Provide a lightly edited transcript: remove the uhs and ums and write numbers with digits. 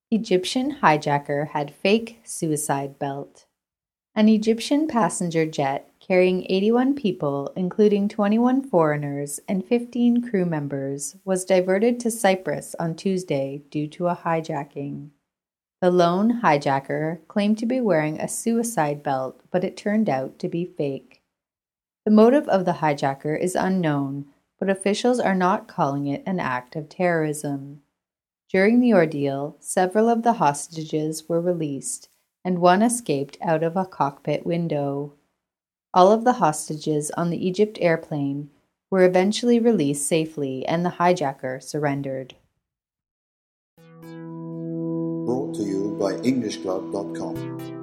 Egyptian hijacker had fake suicide belt. An Egyptian passenger jet carrying 81 people, including 21 foreigners and 15 crew members, was diverted to Cyprus on Tuesday due to a hijacking. The lone hijacker claimed to be wearing a suicide belt, but it turned out to be fake. The motive of the hijacker is unknown, but officials are not calling it an act of terrorism. During the ordeal, several of the hostages were released, and one escaped out of a cockpit window. All of the hostages on the Egypt airplane were eventually released safely, and the hijacker surrendered. Brought to you by EnglishClub.com.